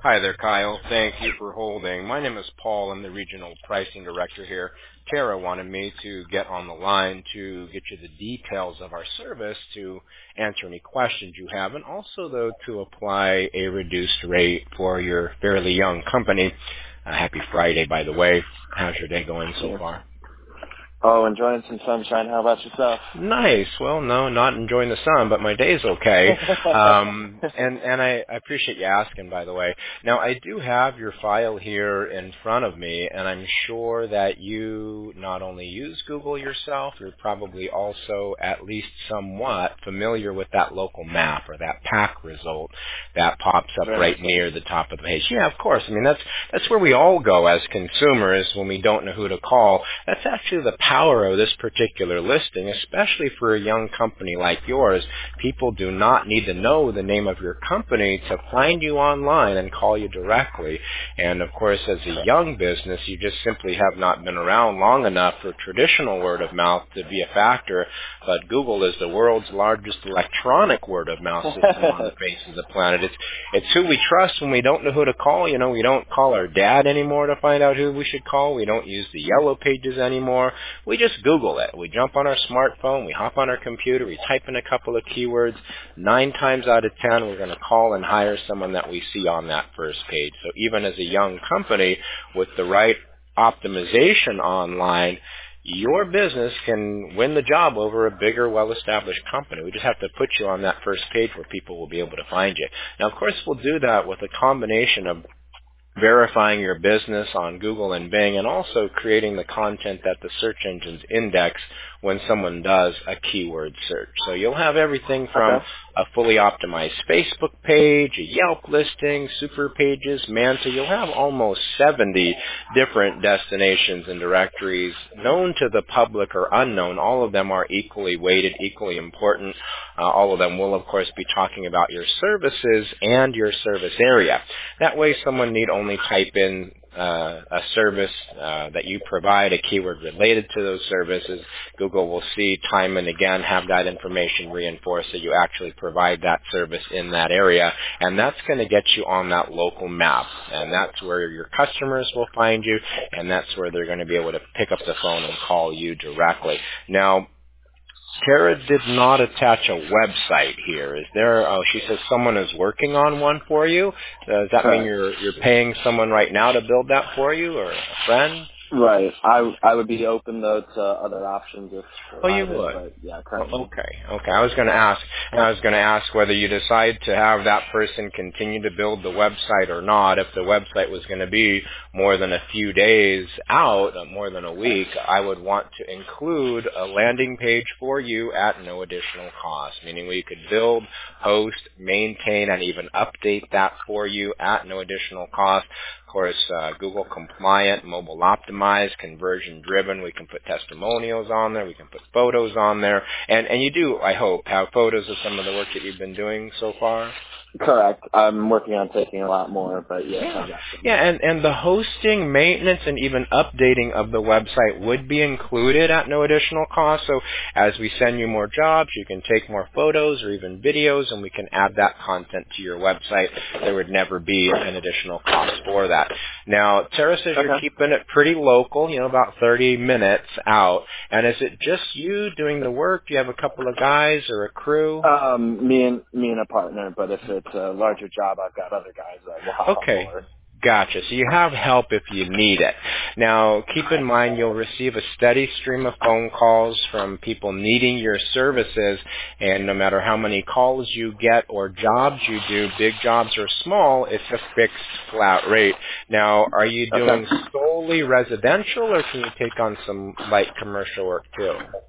Hi there, Kyle. Thank you for holding. My name is Paul. I'm the Regional Pricing Director here. Tara wanted me to get on the line to get you the details of our service, to answer any questions you have, and also, though, to apply a reduced rate for your fairly young company. Happy Friday, by the way. How's your day going so far? Oh, enjoying some sunshine. How about yourself? Nice. Well, no, not enjoying the sun, but my day's okay. And I appreciate you asking, by the way. Now, I do have your file here in front of me, and I'm sure that you not only use Google yourself, you're probably also at least somewhat familiar with that local map or that pack result that pops up right near the top of the page. Yeah, of course. I mean, that's where we all go as consumers when we don't know who to call. That's actually the power of this particular listing, especially for a young company like yours. People do not need to know the name of your company to find you online and call you directly. And of course, as a young business, you just simply have not been around long enough for traditional word of mouth to be a factor. But Google is the world's largest electronic word of mouth system on the face of the planet. It's who we trust when we don't know who to call. You know, we don't call our dad anymore to find out who we should call. We don't use the yellow pages anymore. We just Google it. We jump on our smartphone, we hop on our computer, we type in a couple of keywords. 9 times out of 10, we're going to call and hire someone that we see on that first page. So even as a young company with the right optimization online, your business can win the job over a bigger, well-established company. We just have to put you on that first page where people will be able to find you. Now, of course, we'll do that with a combination of verifying your business on Google and Bing, and also creating the content that the search engines index when someone does a keyword search. So you'll have everything from a fully optimized Facebook page, a Yelp listing, super pages, Manta. You'll have almost 70 different destinations and directories known to the public or unknown. All of them are equally weighted, equally important. All of them will, of course, be talking about your services and your service area. That way someone need only type in a service that you provide, a keyword related to those services. Google will see time and again, have that information reinforced that you actually provide that service in that area, and that's going to get you on that local map, and that's where your customers will find you, and that's where they're going to be able to pick up the phone and call you directly. Now, Tara did not attach a website here. Is there? Oh, she says someone is working on one for you. Does that mean you're paying someone right now to build that for you, or a friend? Right. I would be open though to other options if. Oh, you would. But yeah, currently. Okay. I was going to ask whether you decide to have that person continue to build the website or not. If the website was going to be more than a few days out, more than a week, I would want to include a landing page for you at no additional cost, meaning we could build, host, maintain, and even update that for you at no additional cost. Of course, Google compliant, mobile optimized, conversion driven. We can put testimonials on there. We can put photos on there. And you do, I hope, have photos of some of the work that you've been doing so far? Correct. I'm working on taking a lot more, but yes. Yeah, and the hosting, maintenance, and even updating of the website would be included at no additional cost. So as we send you more jobs, you can take more photos or even videos, and we can add that content to your website. There would never be an additional cost for that. Now, Tara says you're keeping it pretty local, about 30 minutes out. And is it just you doing the work? Do you have a couple of guys or a crew? Me and a partner, but if it's a larger job, I've got other guys that will hop on board. Gotcha. So you have help if you need it. Now, keep in mind you'll receive a steady stream of phone calls from people needing your services, and no matter how many calls you get or jobs you do, big jobs or small, it's a fixed flat rate. Now, are you doing solely residential, or can you take on some light commercial work too?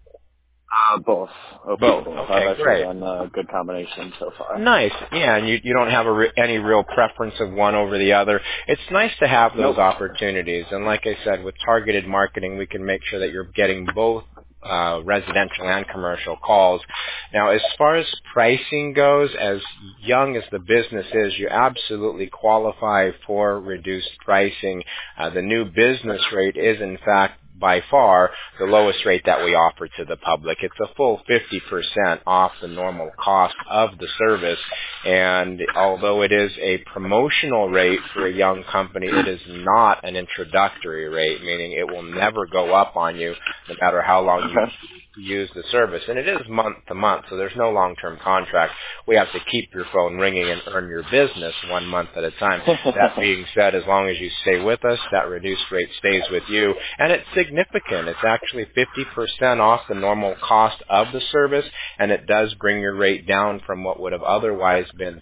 Both. Both. I've actually done a good combination so far. Nice. Yeah, and you don't have any real preference of one over the other. It's nice to have those opportunities. And like I said, with targeted marketing, we can make sure that you're getting both residential and commercial calls. Now, as far as pricing goes, as young as the business is, you absolutely qualify for reduced pricing. The new business rate is, in fact, by far the lowest rate that we offer to the public. It's a full 50% off the normal cost of the service, and although it is a promotional rate for a young company, it is not an introductory rate, meaning it will never go up on you no matter how long you use the service. And it is month to month, so there's no long-term contract. We have to keep your phone ringing and earn your business 1 month at a time. That being said, as long as you stay with us, that reduced rate stays with you. And it's significant. It's actually 50% off the normal cost of the service, and it does bring your rate down from what would have otherwise been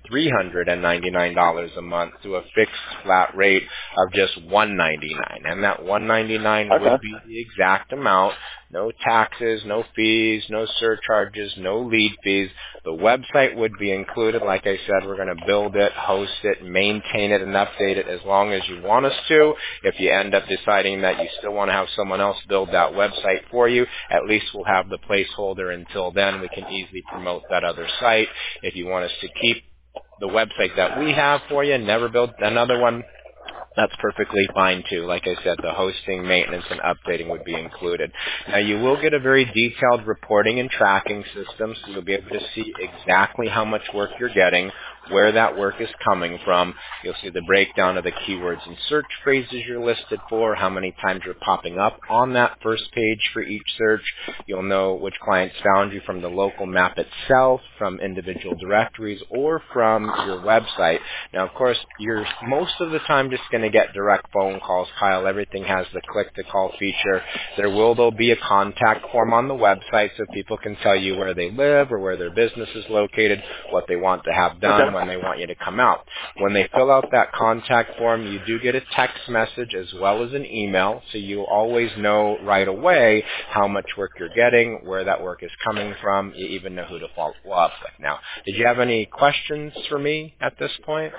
$399 a month to a fixed flat rate of just $199. And that $199 would be the exact amount. No taxes, no fees, no surcharges, no lead fees. The website would be included. Like I said, we're going to build it, host it, maintain it, and update it as long as you want us to. If you end up deciding that you still want to have someone else build that website for you, at least we'll have the placeholder until then. We can easily promote that other site. If you want us to keep the website that we have for you and never build another one, that's perfectly fine too. Like I said, the hosting, maintenance, and updating would be included. Now you will get a very detailed reporting and tracking system, so you'll be able to see exactly how much work you're getting, where that work is coming from. You'll see the breakdown of the keywords and search phrases you're listed for, how many times you're popping up on that first page for each search. You'll know which clients found you from the local map itself, from individual directories, or from your website. Now, of course, you're most of the time just going to get direct phone calls, Kyle. Everything has the click-to-call feature. There will, though, be a contact form on the website so people can tell you where they live or where their business is located, what they want to have done, when they want you to come out. When they fill out that contact form, you do get a text message as well as an email, so you always know right away how much work you're getting, where that work is coming from. You even know who to follow up with. Now, did you have any questions for me at this point?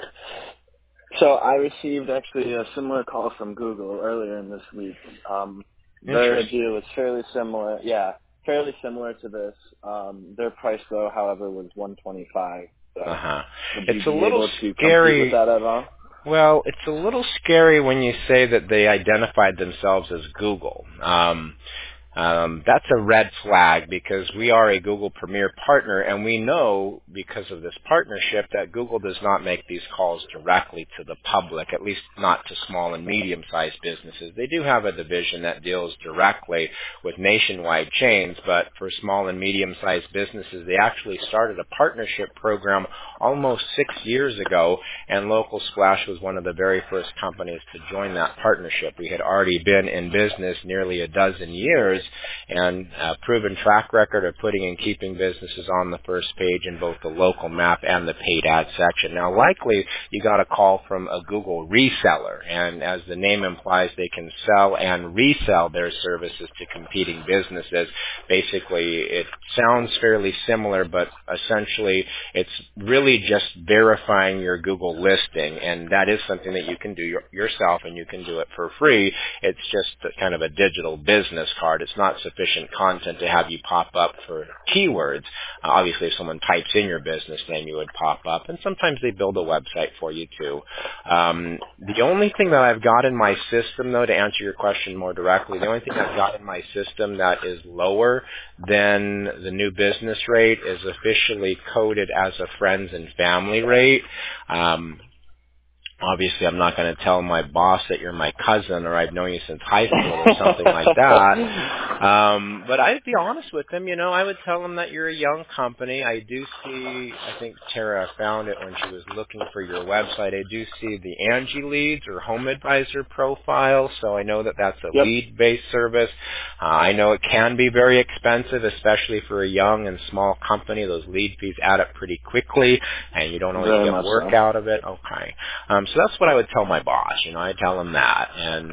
So I received actually a similar call from Google earlier in this week. Their deal is fairly similar. Yeah, fairly similar to this. Their price, though, however, was $125. So it's a little scary with that at all? Well, it's a little scary when you say that they identified themselves as Google. That's a red flag because we are a Google Premier partner, and we know because of this partnership that Google does not make these calls directly to the public, at least not to small and medium-sized businesses. They do have a division that deals directly with nationwide chains, but for small and medium-sized businesses, they actually started a partnership program almost 6 years ago, and Local Splash was one of the very first companies to join that partnership. We had already been in business nearly a dozen years, and a proven track record of putting and keeping businesses on the first page in both the local map and the paid ad section. Now, likely you got a call from a Google reseller, and as the name implies, they can sell and resell their services to competing businesses. Basically, it sounds fairly similar, but essentially it's really just verifying your Google listing, and that is something that you can do yourself, and you can do it for free. It's just kind of a digital business card. It's not sufficient content to have you pop up for keywords. Obviously, if someone types in your business name, you would pop up, and sometimes they build a website for you too. The only thing that I've got in my system, though, to answer your question more directly, the only thing I've got in my system that is lower than the new business rate is officially coded as a friends and family rate. Obviously, I'm not going to tell my boss that you're my cousin or I've known you since high school or something like that. But I'd be honest with them. You know, I would tell them that you're a young company. I do see, I think Tara found it when she was looking for your website. I do see the Angie Leads or Home Advisor profile, so I know that that's a lead-based service. I know it can be very expensive, especially for a young and small company. Those lead fees add up pretty quickly, and you don't always get work out of it. Okay. So that's what I would tell my boss. You know, I tell him that, and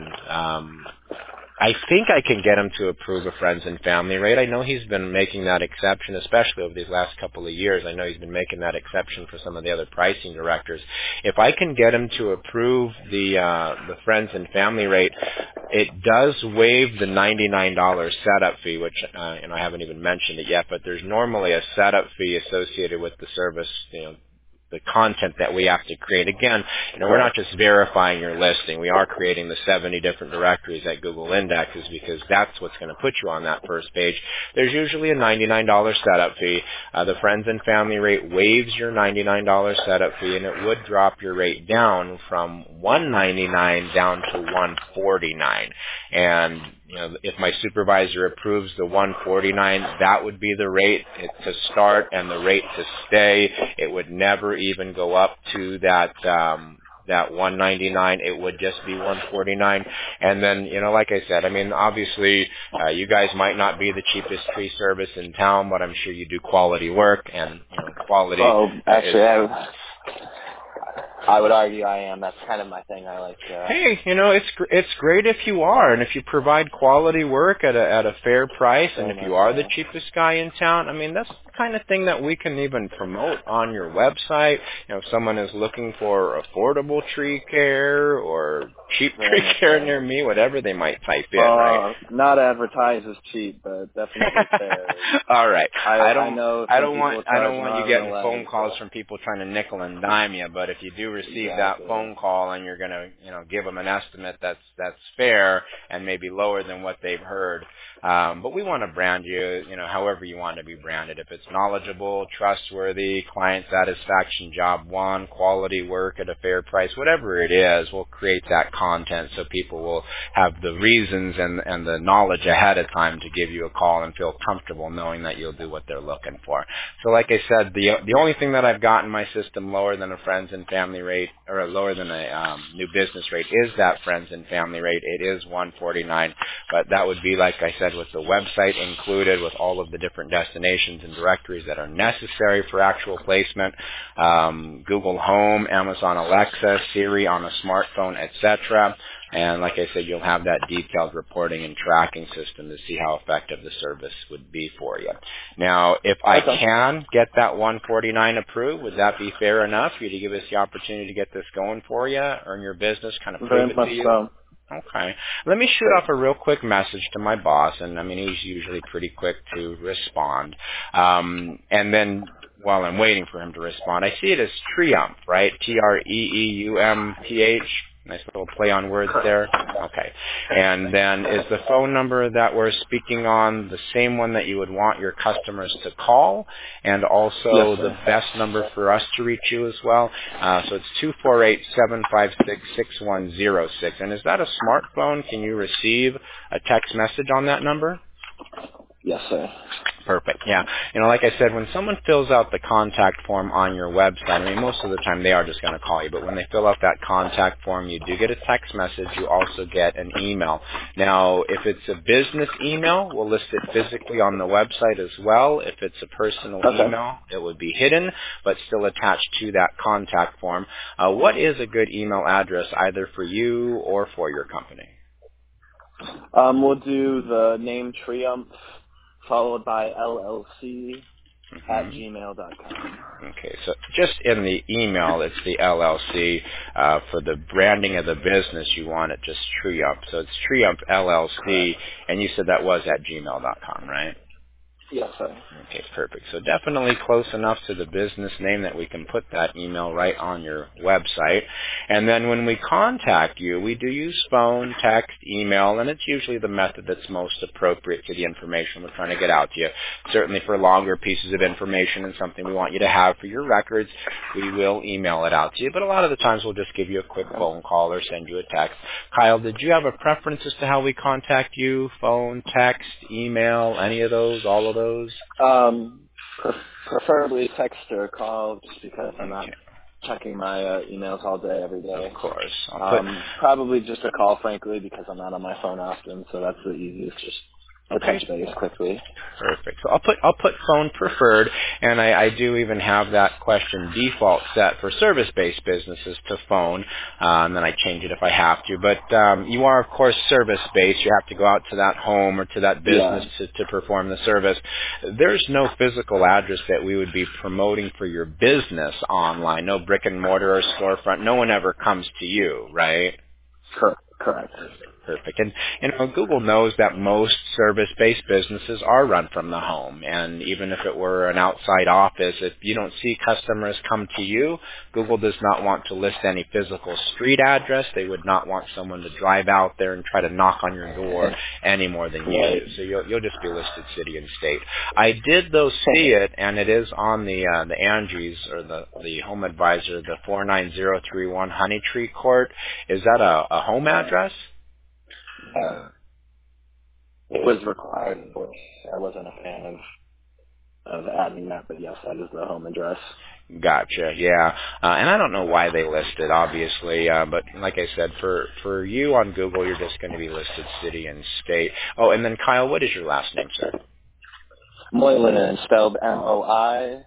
I think I can get him to approve a friends and family rate. I know he's been making that exception, especially over these last couple of years. I know he's been making that exception for some of the other pricing directors. If I can get him to approve the friends and family rate, it does waive the $99 setup fee, which and I haven't even mentioned it yet. But there's normally a setup fee associated with the service, you know, the content that we have to create. Again, we're not just verifying your listing. We are creating the 70 different directories that Google indexes because that's what's going to put you on that first page. There's usually a $99 setup fee. The friends and family rate waives your $99 setup fee, and it would drop your rate down from $199 down to $149. And if my supervisor approves the $149, that would be the rate to start and the rate to stay. It would never even go up to that $199. It would just be $149. And then, like I said, obviously, you guys might not be the cheapest tree service in town, but I'm sure you do quality work, and quality. Oh, actually, I would argue I am. That's kind of my thing. I like. Hey, it's great if you are, and if you provide quality work at a fair price, and if you are the cheapest guy in town, that's the kind of thing that we can even promote on your website. If someone is looking for affordable tree care or cheap tree care near me, whatever they might type in, right? Not advertised as cheap, but definitely fair. All right. I don't want you getting phone calls from people trying to nickel and dime you, but if you do receive that phone call and you're going to, give them an estimate that's fair and maybe lower than what they've heard. But we want to brand you, however you want to be branded. If it's knowledgeable, trustworthy, client satisfaction, job one, quality work at a fair price, whatever it is, we'll create that content so people will have the reasons and the knowledge ahead of time to give you a call and feel comfortable knowing that you'll do what they're looking for. So like I said, the only thing that I've got in my system lower than a friends and family rate, or lower than a new business rate, is that friends and family rate. It is $149, but that would be, like I said, with the website included, with all of the different destinations and directories that are necessary for actual placement, Google Home, Amazon Alexa, Siri on a smartphone, etc. And like I said, you'll have that detailed reporting and tracking system to see how effective the service would be for you. Now, if I can get that $149 approved, would that be fair enough for you to give us the opportunity to get this going for you, earn your business, kind of prove it to you? So. Okay. Let me shoot off a real quick message to my boss, and he's usually pretty quick to respond. And then while I'm waiting for him to respond, I see it as Treeumph, right? Treeumph. Nice little play on words there. Okay. And then is the phone number that we're speaking on the same one that you would want your customers to call, and also the best number for us to reach you as well? So it's 248-756-6106. And is that a smartphone? Can you receive a text message on that number? Yes, sir. Perfect. Yeah. Like I said, when someone fills out the contact form on your website, most of the time they are just going to call you, but when they fill out that contact form, you do get a text message. You also get an email. Now, if it's a business email, we'll list it physically on the website as well. If it's a personal email, it would be hidden, but still attached to that contact form. What is a good email address, either for you or for your company? We'll do the name Treeumph, followed by LLC at gmail.com. Okay, so just in the email, it's the LLC. For the branding of the business, you want it just Treeumph. So it's Treeumph LLC, and you said that was at gmail.com, right? Yes, sir. Okay, perfect. So definitely close enough to the business name that we can put that email right on your website. And then when we contact you, we do use phone, text, email, and it's usually the method that's most appropriate to the information we're trying to get out to you. Certainly for longer pieces of information and something we want you to have for your records, we will email it out to you. But a lot of the times we'll just give you a quick phone call or send you a text. Kyle, did you have a preference as to how we contact you? Phone, text, email, any of those, all of those? Preferably text or call, just because I'm not checking my emails all day, every day. Of course. Probably just a call, frankly, because I'm not on my phone often, so that's the easiest. Just touch base quickly. Perfect. So I'll put phone preferred, and I do even have that question default set for service-based businesses to phone, and then I change it if I have to. But you are, of course, service-based. You have to go out to that home or to that business to perform the service. There's no physical address that we would be promoting for your business online, no brick and mortar or storefront. No one ever comes to you, right? Correct. Perfect. And Google knows that most service-based businesses are run from the home. And even if it were an outside office, if you don't see customers come to you, Google does not want to list any physical street address. They would not want someone to drive out there and try to knock on your door any more than you do. So you'll just be listed city and state. I did, though, see it, and it is on the Angie's or the Home Advisor, the 49031 Honeytree Court. Is that a home address? It was required. I wasn't a fan of adding that, but yes, that is the home address. Gotcha. Yeah, and I don't know why they listed, obviously, but like I said, for you on Google, you're just going to be listed city and state. Oh, and then Kyle, what is your last name, sir? Moylanen, spelled Moilanen.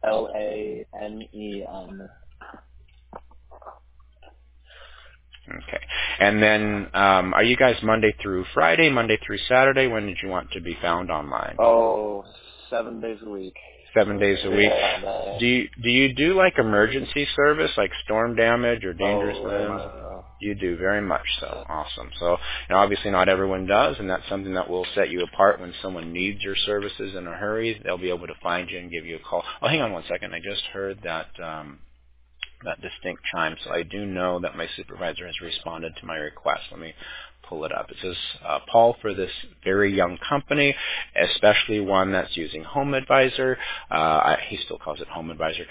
Okay. And then are you guys Monday through Friday, Monday through Saturday? When did you want to be found online? Oh, 7 days a week. 7 days a week. Do you do like emergency service, like storm damage or dangerous limbs? You do, very much so. Awesome. So, obviously not everyone does, and that's something that will set you apart. When someone needs your services in a hurry, they'll be able to find you and give you a call. Oh, hang on one second. I just heard that distinct chime, so I do know that my supervisor has responded to my request. Let me pull it up. It says, Paul, for this very young company, especially one that's using Home Advisor, he still calls it Home Advisor,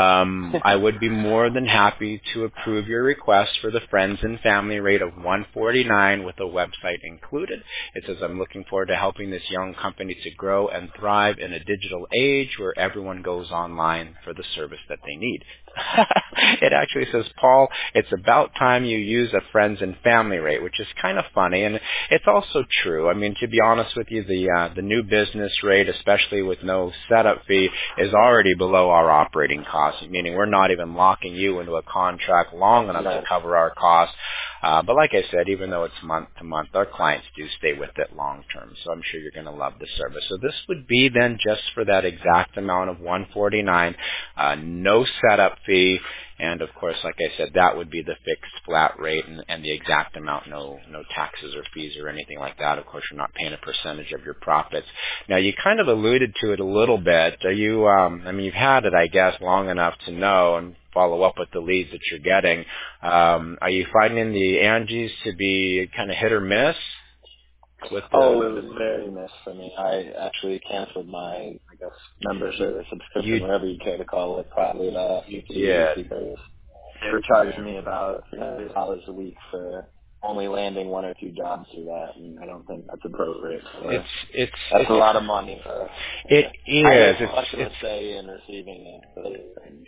I would be more than happy to approve your request for the friends and family rate of $149 with a website included. It says, I'm looking forward to helping this young company to grow and thrive in a digital age where everyone goes online for the service that they need. It actually says, Paul, it's about time you use a friends and family rate, which is kind of funny, and it's also true. I mean, to be honest with you, the new business rate, especially with no setup fee, is already below our operating costs, meaning we're not even locking you into a contract long enough to cover our costs. But like I said, even though it's month to month, our clients do stay with it long term. So I'm sure you're going to love the service. So this would be then just for that exact amount of $149, no setup fee. And of course, like I said, that would be the fixed flat rate and the exact amount, no taxes or fees or anything like that. Of course, you're not paying a percentage of your profits. Now, you kind of alluded to it a little bit. Are you, you've had it, I guess, long enough to know and follow up with the leads that you're getting. Are you finding the Angies to be kind of hit or miss? It was very miss for me. I actually canceled my, membership or subscription, whatever you care to call it, probably about because they were charging me about $300 a week for only landing 1 or 2 jobs through that, and I don't think that's appropriate. That's a lot of money. It is. It's say in receiving it.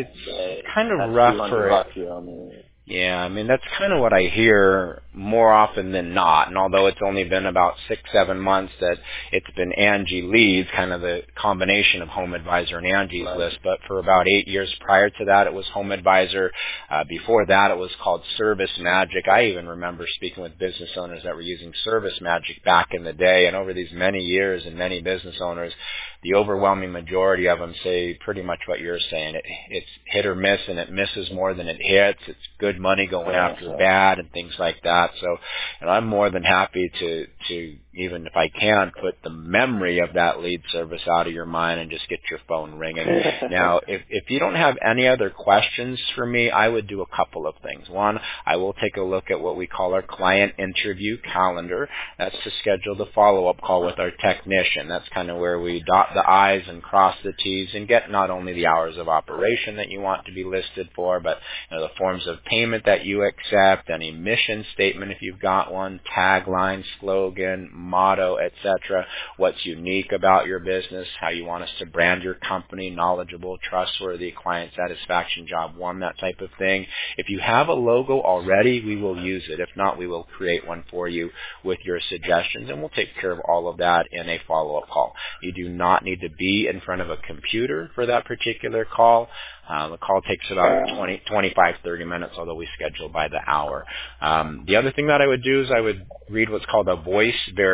It's kind of rough for it. Yeah, I mean, that's kind of what I hear more often than not. And although it's only been about 6-7 months that it's been Angie Leads, kind of the combination of Home Advisor and Angie's List, but for about 8 years prior to that, it was Home Advisor. Before that, it was called Service Magic. I even remember speaking with business owners that were using Service Magic back in the day. And over these many years and many business owners, the overwhelming majority of them say pretty much what you're saying. It's hit or miss, and it misses more than it hits. It's good money going after bad and things like that. So, I'm more than happy to even if I can, put the memory of that lead service out of your mind and just get your phone ringing. Now, if you don't have any other questions for me, I would do a couple of things. One, I will take a look at what we call our client interview calendar. That's to schedule the follow-up call with our technician. That's kind of where we dot the I's and cross the T's and get not only the hours of operation that you want to be listed for, but the forms of payment that you accept, any mission statement if you've got one, tagline, slogan, motto, etc., what's unique about your business, how you want us to brand your company, knowledgeable, trustworthy, client satisfaction, job one, that type of thing. If you have a logo already, we will use it. If not, we will create one for you with your suggestions, and we'll take care of all of that in a follow-up call. You do not need to be in front of a computer for that particular call. The call takes about 25, 30 minutes, although we schedule by the hour. The other thing that I would do is I would read what's called a voice verification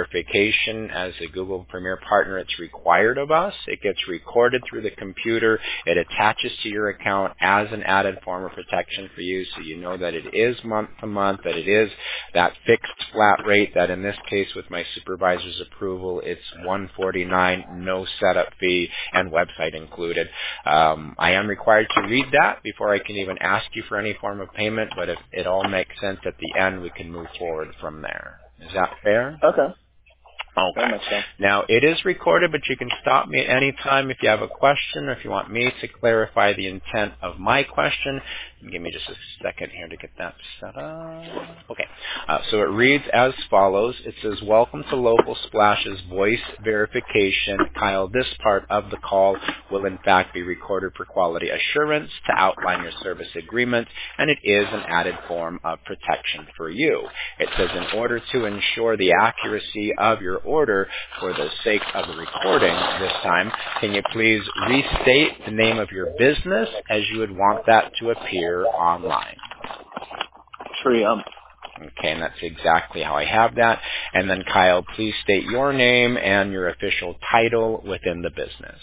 verification as a Google Premier Partner. It's required of us. It gets recorded through the computer. It attaches to your account as an added form of protection for you, so you know that it is month to month, that it is that fixed flat rate, that in this case with my supervisor's approval, it's $149, no setup fee, and website included. I am required to read that before I can even ask you for any form of payment, but if it all makes sense at the end, we can move forward from there. Is that fair? Okay. Okay. Very much so. Now, it is recorded, but you can stop me at any time if you have a question or if you want me to clarify the intent of my question. Give me just a second here to get that set up. Okay. So it reads as follows. It says, welcome to Local Splash's voice verification. Kyle, this part of the call will in fact be recorded for quality assurance to outline your service agreement, and it is an added form of protection for you. It says, in order to ensure the accuracy of your order for the sake of the recording this time, can you please restate the name of your business as you would want that to appear online? Triumph. Okay, and that's exactly how I have that. And then, Kyle, please state your name and your official title within the business.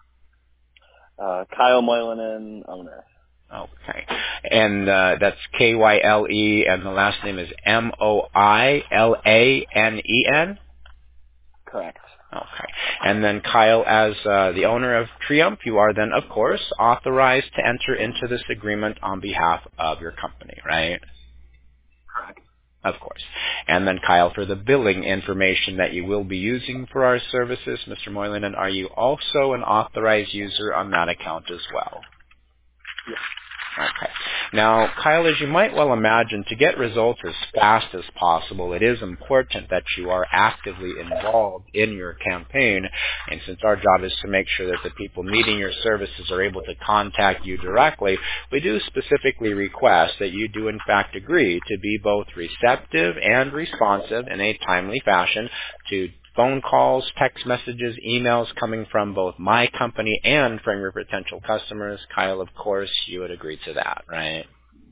Kyle Moylanen, owner. Okay. And that's K-Y-L-E, and the last name is M-O-I-L-A-N-E-N? Correct. Okay. And then, Kyle, as the owner of Triumph, you are then, of course, authorized to enter into this agreement on behalf of your company, right? Correct. Of course. And then, Kyle, for the billing information that you will be using for our services, Mr. Moylanen, are you also an authorized user on that account as well? Yes. Okay. Now, Kyle, as you might well imagine, to get results as fast as possible, it is important that you are actively involved in your campaign. And since our job is to make sure that the people needing your services are able to contact you directly, we do specifically request that you do in fact agree to be both receptive and responsive in a timely fashion to phone calls, text messages, emails coming from both my company and from your potential customers. Kyle, of course, you would agree to that, right?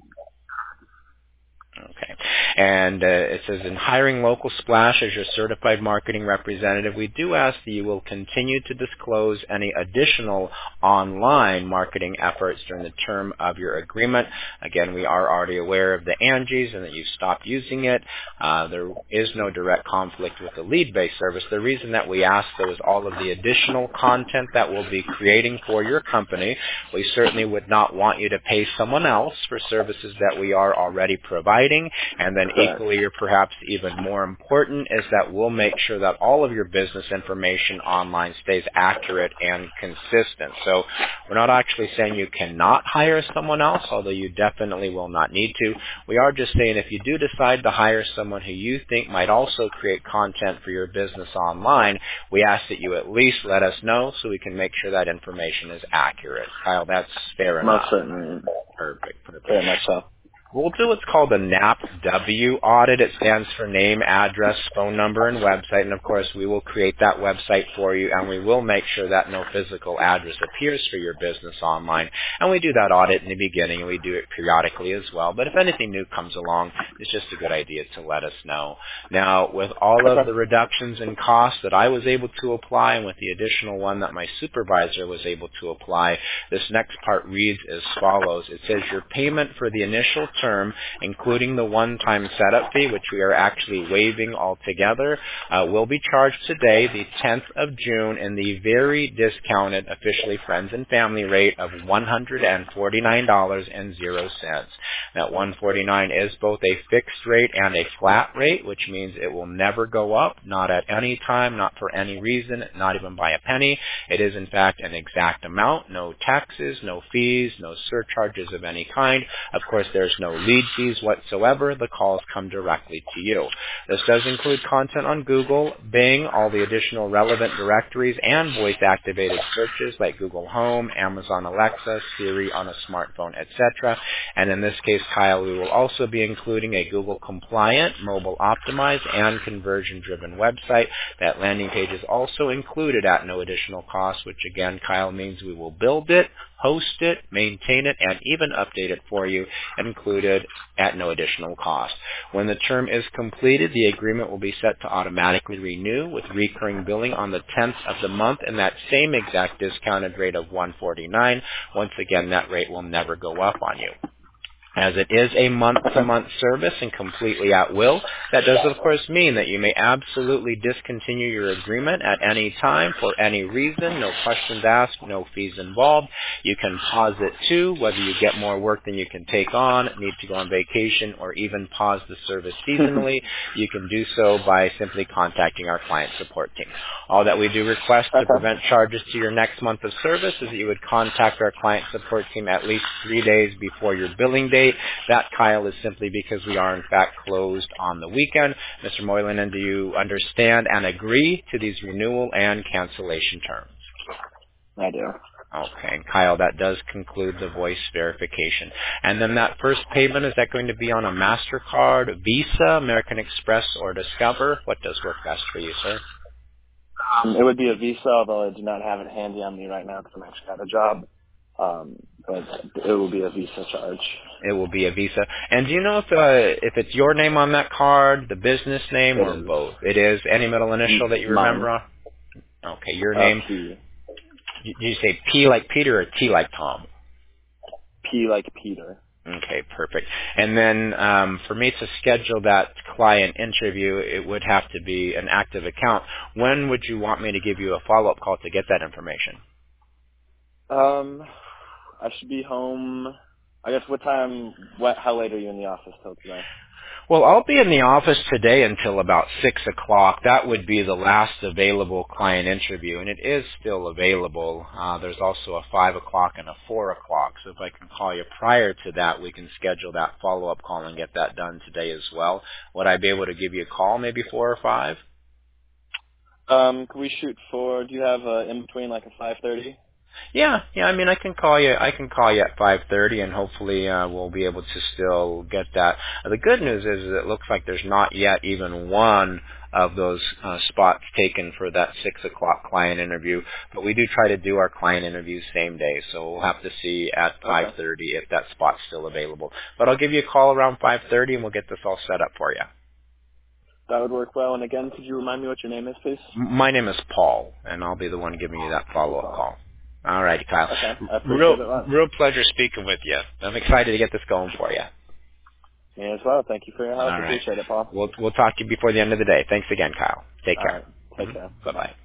Okay. And it says, in hiring Local Splash as your certified marketing representative, we do ask that you will continue to disclose any additional online marketing efforts during the term of your agreement. Again, we are already aware of the Angies and that you've stopped using it. There is no direct conflict with the lead-based service. The reason that we ask, though, is all of the additional content that we'll be creating for your company. We certainly would not want you to pay someone else for services that we are already providing. And then equally, or perhaps even more important, is that we'll make sure that all of your business information online stays accurate and consistent. So we're not actually saying you cannot hire someone else, although you definitely will not need to. We are just saying if you do decide to hire someone who you think might also create content for your business online, we ask that you at least let us know so we can make sure that information is accurate. Kyle, that's fair enough. Most certainly. Perfect. Very much so. We'll do what's called a NAPW audit. It stands for name, address, phone number, and website. And, of course, we will create that website for you, and we will make sure that no physical address appears for your business online. And we do that audit in the beginning, and we do it periodically as well. But if anything new comes along, it's just a good idea to let us know. Now, with all of the reductions in costs that I was able to apply and with the additional one that my supervisor was able to apply, this next part reads as follows. It says your payment for the initial term, including the one-time setup fee, which we are actually waiving altogether, will be charged today, the 10th of June, in the very discounted officially friends and family rate of $149.00. That $149 is both a fixed rate and a flat rate, which means it will never go up, not at any time, not for any reason, not even by a penny. It is, in fact, an exact amount, no taxes, no fees, no surcharges of any kind. Of course, there's no lead fees whatsoever. The calls come directly to you. This does include content on Google, Bing, all the additional relevant directories, and voice-activated searches like Google Home, Amazon Alexa, Siri on a smartphone, etc. And in this case, Kyle, we will also be including a Google-compliant, mobile-optimized, and conversion-driven website. That landing page is also included at no additional cost, which again, Kyle, means we will build it, host it, maintain it, and even update it for you, included at no additional cost. When the term is completed, the agreement will be set to automatically renew with recurring billing on the 10th of the month and that same exact discounted rate of $149. Once again, that rate will never go up on you. As it is a month-to-month service and completely at will, that does of course mean that you may absolutely discontinue your agreement at any time for any reason, no questions asked, no fees involved. You can pause it too, whether you get more work than you can take on, need to go on vacation, or even pause the service seasonally. You can do so by simply contacting our client support team. All that we do request to prevent charges to your next month of service is that you would contact our client support team at least 3 days before your billing date. That, Kyle, is simply because we are in fact closed on the weekend. Mr. Moylan, do you understand and agree to these renewal and cancellation terms? I do. Okay, and Kyle, that does conclude the voice verification. And then that first payment, is that going to be on a MasterCard, Visa, American Express, or Discover? What does work best for you, sir? It would be a Visa, although I do not have it handy on me right now because I'm actually at a job. But it will be a Visa charge. It will be a Visa. And do you know if it's your name on that card, the business name, or both? It is. Any middle initial that you remember on? Okay, your name. P. Did you say P like Peter or T like Tom? P like Peter. Okay, perfect. And then for me to schedule that client interview, it would have to be an active account. When would you want me to give you a follow-up call to get that information? I should be home. I guess what time? How late are you in the office till today? Well, I'll be in the office today until about 6 o'clock. That would be the last available client interview, and it is still available. There's also a 5 o'clock and a 4 o'clock, so if I can call you prior to that, we can schedule that follow-up call and get that done today as well. Would I be able to give you a call, maybe 4 or 5? Can we shoot for, do you have in between like a 5:30? Yeah. I mean, I can call you at 5:30, and hopefully we'll be able to still get that. The good news is it looks like there's not yet even one of those spots taken for that 6 o'clock client interview, but we do try to do our client interviews same day, so we'll have to see at 5:30 if that spot's still available. But I'll give you a call around 5:30, and we'll get this all set up for you. That would work well. And again, could you remind me what your name is, please? My name is Paul, and I'll be the one giving you that follow-up call. All right, Kyle. Okay. I appreciate it. Real pleasure speaking with you. I'm excited to get this going for you. Me as well. Thank you for your help. All right. Appreciate it, Paul. We'll talk to you before the end of the day. Thanks again, Kyle. Take care. All right. Take care. Bye-bye.